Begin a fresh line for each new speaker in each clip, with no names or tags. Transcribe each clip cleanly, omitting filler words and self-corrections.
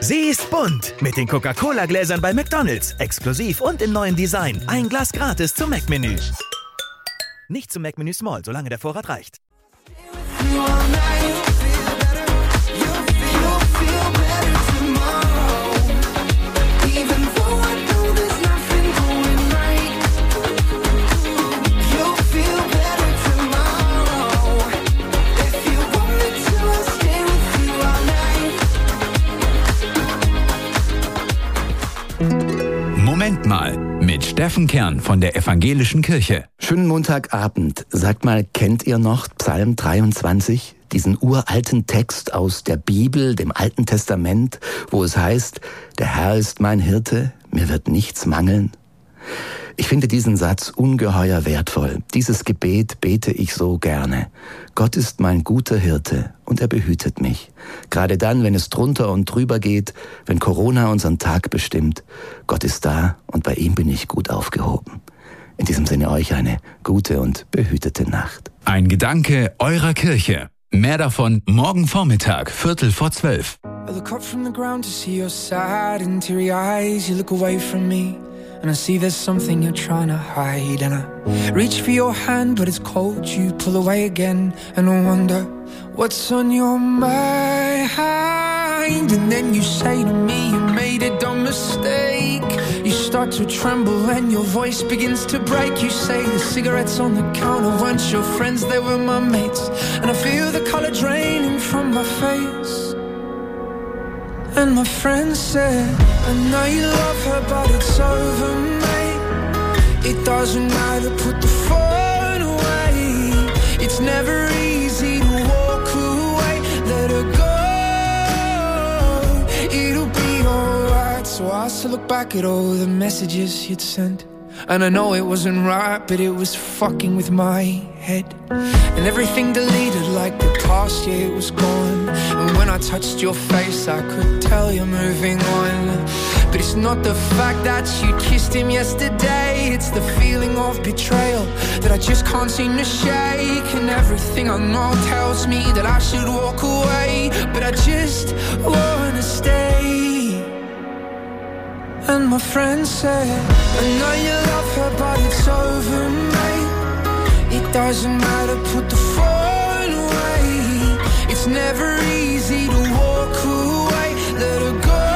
Sie ist bunt mit den Coca-Cola-Gläsern bei McDonald's. Exklusiv und im neuen Design. Ein Glas gratis zum Mac-Menü. Nicht zum Mac-Menü Small, solange der Vorrat reicht.
Moment mal, mit Steffen Kern von der Evangelischen Kirche.
Schönen Montagabend. Sagt mal, kennt ihr noch Psalm 23? Diesen uralten Text aus der Bibel, dem Alten Testament, wo es heißt, der Herr ist mein Hirte, mir wird nichts mangeln. Ich finde diesen Satz ungeheuer wertvoll. Dieses Gebet bete ich so gerne. Gott ist mein guter Hirte und er behütet mich. Gerade dann, wenn es drunter und drüber geht, wenn Corona unseren Tag bestimmt. Gott ist da und bei ihm bin ich gut aufgehoben. In diesem Sinne euch eine gute und behütete Nacht.
Ein Gedanke eurer Kirche. Mehr davon morgen Vormittag, 11:45.
I look up from the ground to see your sad and teary eyes. You look away from me and I see there's something you're trying to hide. And I reach for your hand but it's cold. You pull away again and I wonder what's on your mind. And then you say to me you made a dumb mistake. You start to tremble and your voice begins to break. You say the cigarettes on the counter weren't your friends, they were my mates. And I feel the color draining from my face. And my friend said, I know you love her but it's over, mate. It doesn't matter, put the phone away. It's never easy to walk away. Let her go, it'll be alright. So I still look back at all the messages you'd sent. And I know it wasn't right, but it was fucking with my head. And everything deleted like the past year it was gone. And when I touched your face I could tell you're moving on. But it's not the fact that you kissed him yesterday. It's the feeling of betrayal that I just can't seem to shake. And everything I know tells me that I should walk away, but I just wanna stay. And my friend said, I know you love her but it's over, mate. It doesn't matter, put the phone away. It's never easy to walk away. Let her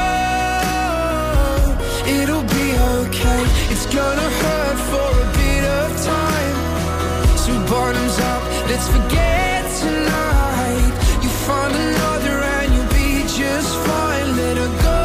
go, it'll be okay. It's gonna hurt for a bit of time. So bottoms up, let's forget tonight. You find another and you'll be just fine. Let her go.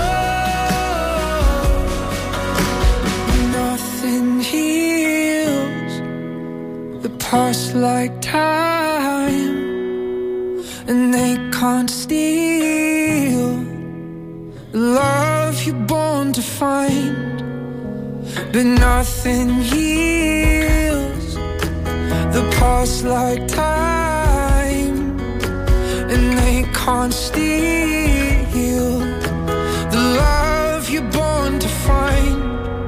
Past like time, and they can't steal the love you're born to find. But nothing heals the past like time, and they can't steal the love you're born to find.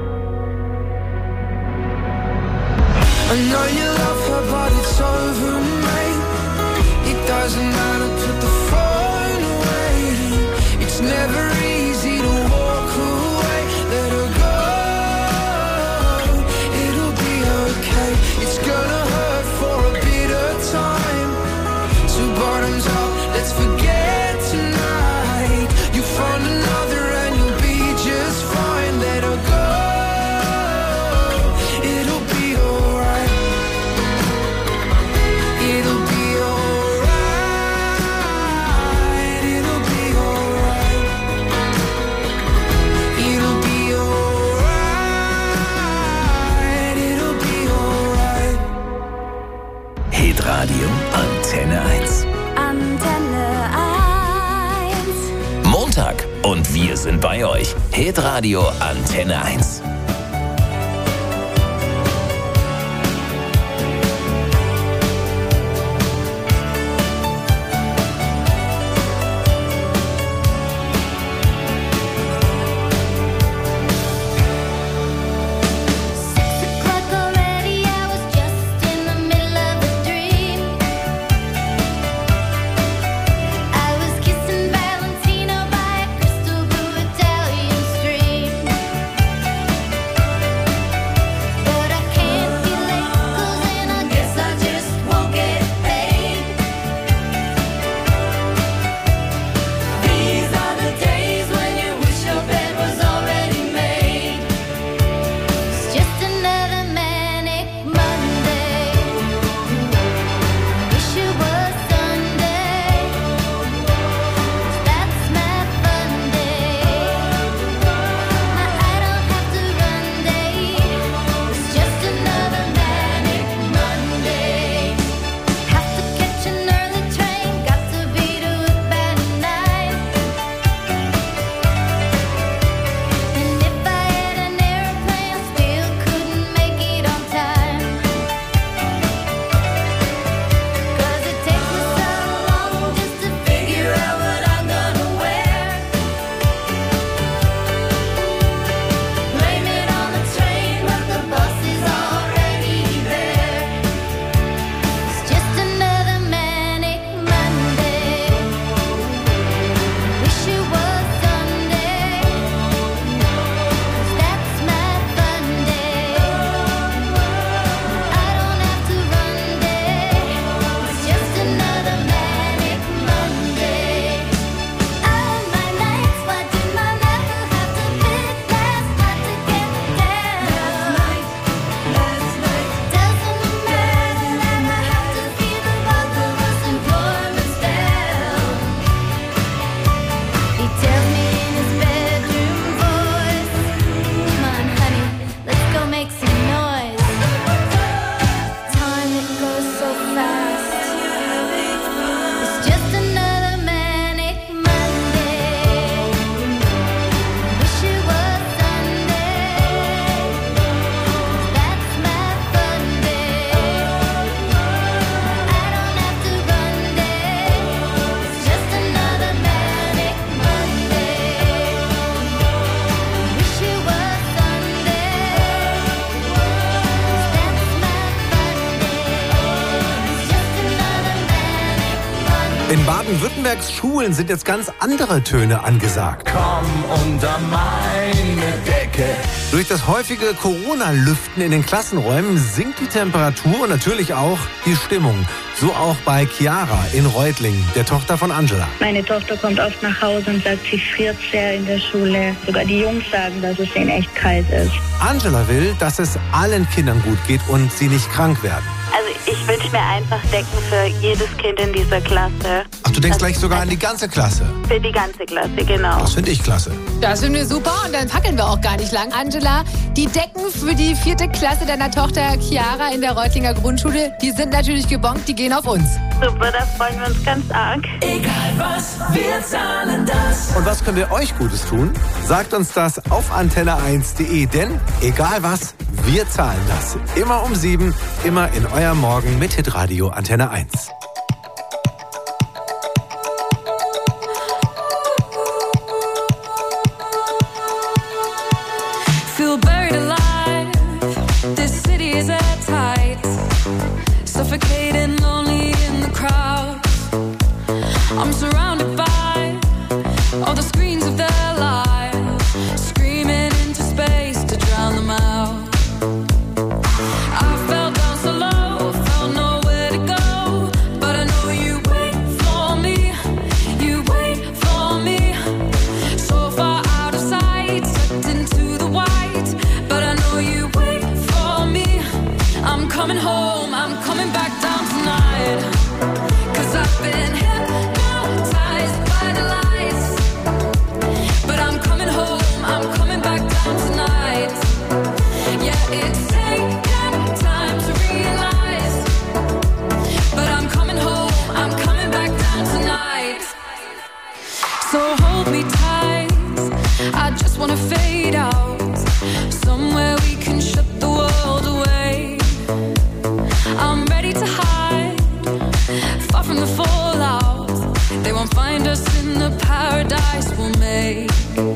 I know you love her but it's over, mate. It doesn't matter, put the phone away. It's never easy to walk away. Let her go, it'll be okay. It's gonna hurt for a bit of time. So bottoms up, let's forget tonight. You found another and you'll be just fine. Let her go.
Radio Antenne 1.
Antenne 1.
Montag und wir sind bei euch. Hitradio Antenne 1.
I was kissing Valentino by a crystal blue Baden-Württembergs Schulen sind jetzt ganz andere Töne angesagt.
Komm unter meine Decke.
Durch das häufige Corona-Lüften in den Klassenräumen sinkt die Temperatur und natürlich auch die Stimmung. So auch bei Chiara in Reutlingen, der Tochter von Angela.
Meine Tochter kommt oft nach Hause und sagt, sie friert sehr in der Schule. Sogar die Jungs sagen, dass es ihnen echt kalt ist.
Angela will, dass es allen Kindern gut geht und sie nicht krank werden.
Also ich wünsche mir einfach Decken für jedes Kind in dieser Klasse.
Ach, du denkst gleich sogar an die ganze Klasse?
Für die ganze Klasse, genau.
Das finde ich klasse.
Das finden wir super und dann fackeln wir auch gar nicht lang. Angela, die Decken für die 4. Klasse deiner Tochter Chiara in der Reutlinger Grundschule, die sind natürlich gebongt, die gehen auf uns.
Super, da freuen wir uns ganz arg.
Egal was, wir zahlen das.
Und was können wir euch Gutes tun? Sagt uns das auf antenne1.de, denn egal was, wir zahlen das. Immer um 7, immer in euer Morgen mit Hitradio Antenne 1.
Feel buried alive. This city is at tight. Suffocating, lonely in the crowd. I'm surrounded by all the screens of their lives, screaming into space to drown them out. I fell down so low, felt nowhere to go, but I know you wait for me, you wait for me. So far out of sight, sucked into the white, but I know you wait for me. I'm coming home, I'm coming back down tonight, 'cause I've been hypnotized by the lights. But I'm coming home, I'm coming back down tonight. Yeah, it's taken time to realize, but I'm coming home, I'm coming back down tonight. So hold me tight, I just wanna fade out, somewhere we can shut the world away. I'm ready to hide, far from the fallout. They won't find us in the paradise we'll make.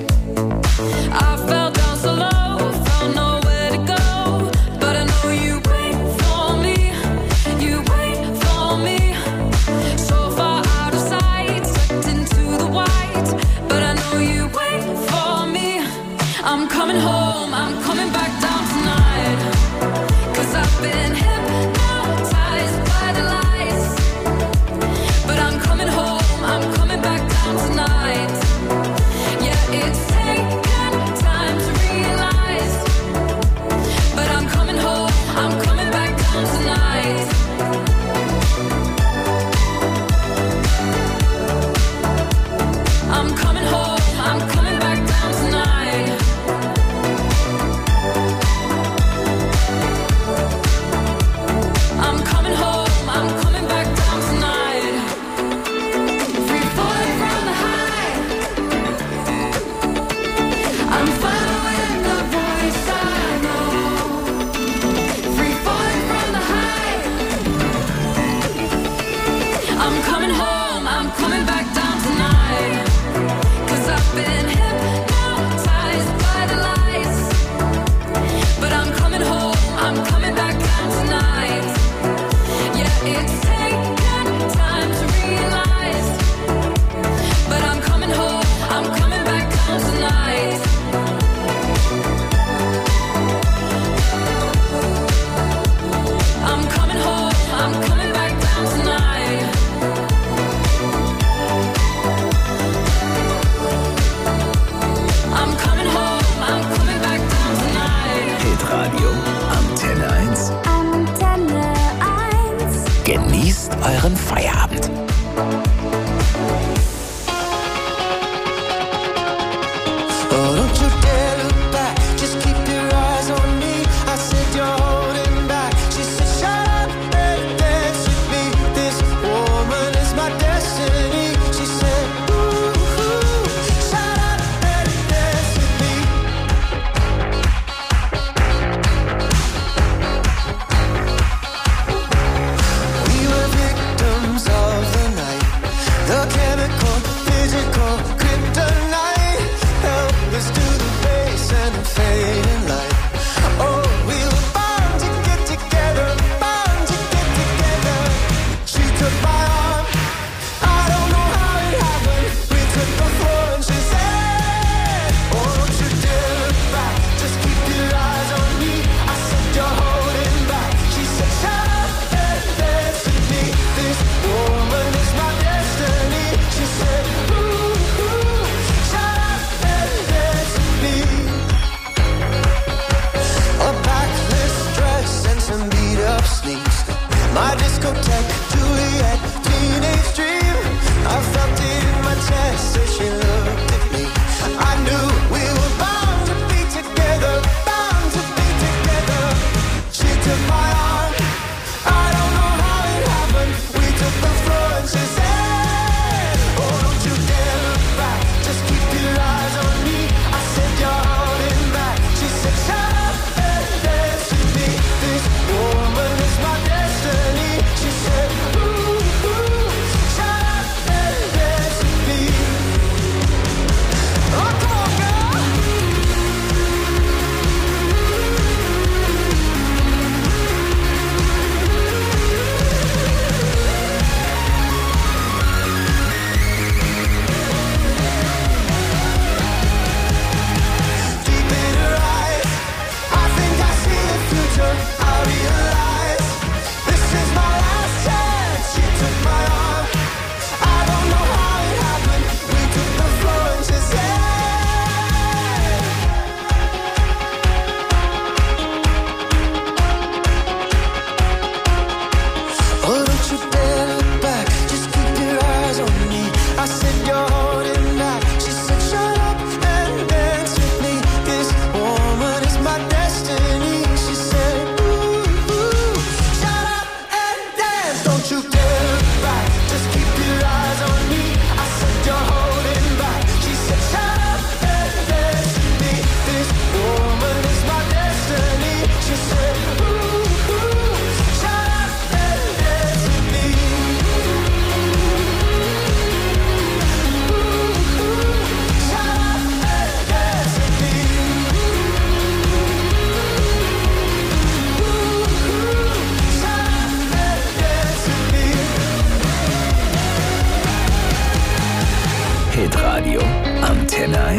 I fell down so low, found nowhere to go, but I know you wait for me, you wait for me. So far out of sight, sucked into the white, but I know you wait for me. I'm coming home, I'm coming back down tonight, 'cause I've been hypnotized by the lights. But I'm coming home, I'm coming back down tonight. Yeah, it's taken time to realize, but I'm coming home, I'm coming back down tonight. I'm coming home, I'm coming back down tonight. I'm coming home, I'm coming back down tonight. Free falling from the high, I'm following the voice I know. Free falling from the high, I'm coming home, I'm coming back down tonight, 'cause I've been hypnotized by the lights, but I'm coming home, I'm coming back down tonight. Yeah, it's taken time to realize, but I'm coming home, I'm coming back down tonight. I'm coming home, I'm coming back down tonight. I'm coming home, I'm coming back down tonight.
Hitradio Antenne 1.
Antenne 1.
Genießt euren Feierabend.
Oh, don't you dare look back, just keep your eyes on me. I said you're holding back. She said shut up and dance with me. This woman is my destiny. She said ooh, shut up and dance with me. We were victims of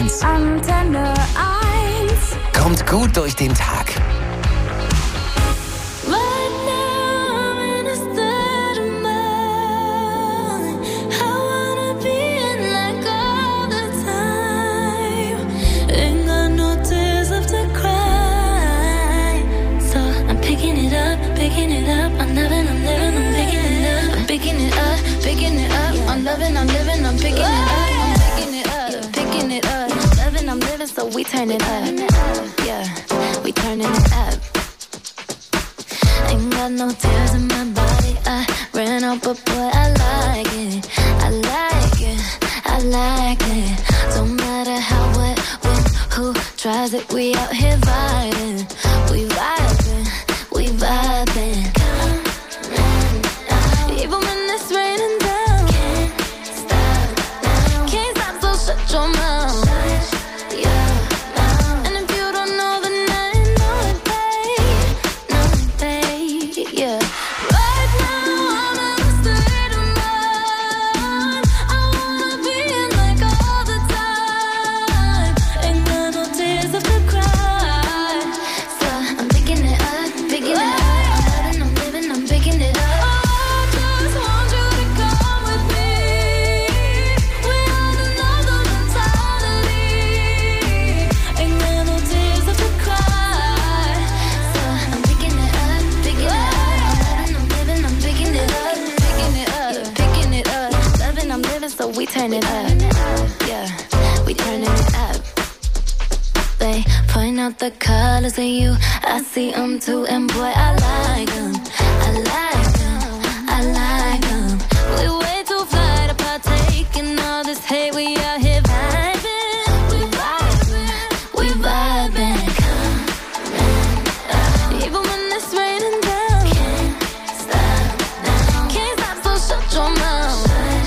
1.
Antenne 1.
Kommt gut durch den Tag.
So we turn it up, yeah, we turning it up. Ain't got no tears in my body, I ran out, but boy, I like it, I like it, I like it. Don't matter how, what, when, who tries it, we out here vibing, we vibing, we vibing. Even when it's raining down, can't stop, so shut your mouth. We turn it up, yeah, we turning it up. They point out the colors in you, I see them too, and boy, I like them, I like them, I like them. We way too fly to partake in all this hate, we out here vibing, we vibing, we vibing. Even when it's raining down, can't stop, so shut your mouth.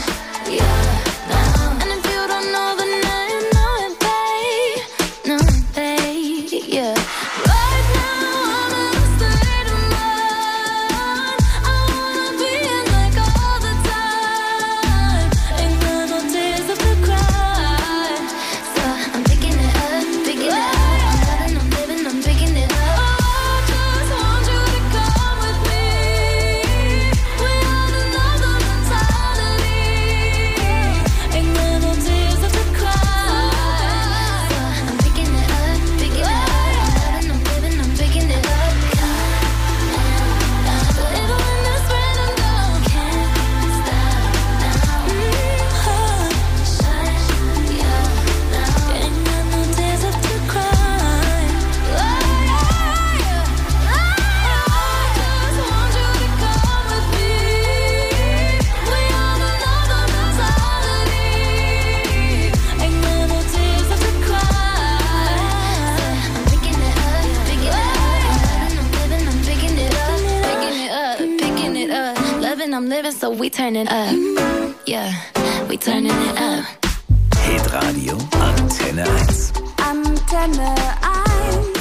So we turning up, yeah, we turning it up.
Hitradio Antenne 1.
Antenne 1.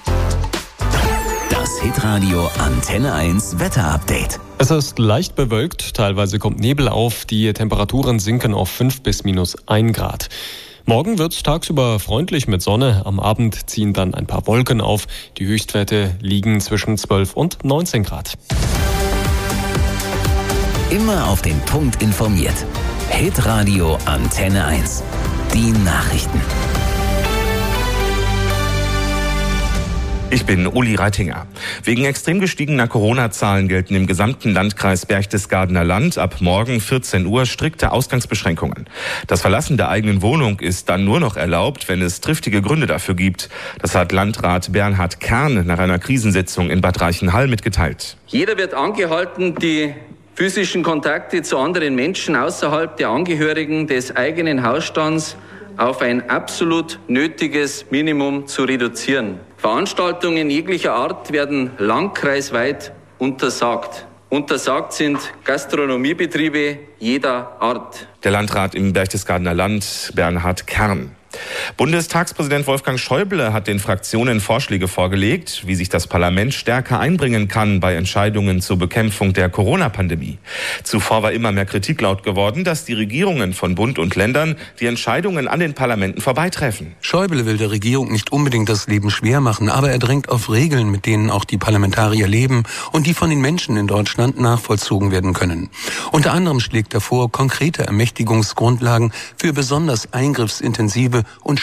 Das Hitradio Antenne 1 Wetterupdate.
Es ist leicht bewölkt, teilweise kommt Nebel auf, die Temperaturen sinken auf 5 bis -1 Grad. Morgen wird es tagsüber freundlich mit Sonne, am Abend ziehen dann ein paar Wolken auf. Die Höchstwerte liegen zwischen 12 und 19 Grad.
Immer auf den Punkt informiert. Hitradio Antenne 1. Die Nachrichten.
Ich bin Uli Reitinger. Wegen extrem gestiegener Corona-Zahlen gelten im gesamten Landkreis Berchtesgadener Land ab morgen 14 Uhr strikte Ausgangsbeschränkungen. Das Verlassen der eigenen Wohnung ist dann nur noch erlaubt, wenn es triftige Gründe dafür gibt. Das hat Landrat Bernhard Kern nach einer Krisensitzung in Bad Reichenhall mitgeteilt.
Jeder wird angehalten, die physischen Kontakte zu anderen Menschen außerhalb der Angehörigen des eigenen Hausstands auf ein absolut nötiges Minimum zu reduzieren. Veranstaltungen jeglicher Art werden landkreisweit untersagt. Untersagt sind Gastronomiebetriebe jeder Art.
Der Landrat im Berchtesgadener Land, Bernhard Kern. Bundestagspräsident Wolfgang Schäuble hat den Fraktionen Vorschläge vorgelegt, wie sich das Parlament stärker einbringen kann bei Entscheidungen zur Bekämpfung der Corona-Pandemie. Zuvor war immer mehr Kritik laut geworden, dass die Regierungen von Bund und Ländern die Entscheidungen an den Parlamenten vorbeitreffen.
Schäuble will der Regierung nicht unbedingt das Leben schwer machen, aber er drängt auf Regeln, mit denen auch die Parlamentarier leben und die von den Menschen in Deutschland nachvollzogen werden können. Unter anderem schlägt er vor, konkrete Ermächtigungsgrundlagen für besonders eingriffsintensive und